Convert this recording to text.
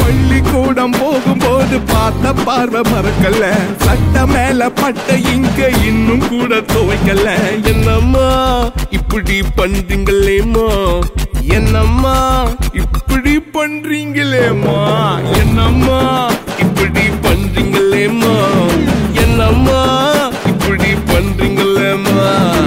பள்ளிக்கூடம் போகும்போது பார்த்த பார்வை மறக்கல, சட்ட மேல பட்ட இங்க இன்னும் கூட துவைக்கல. என்னம்மா இப்படி பண்றீங்களேம்மா, என்னம்மா இப்படி பண்றீங்களேம்மா, என்னம்மா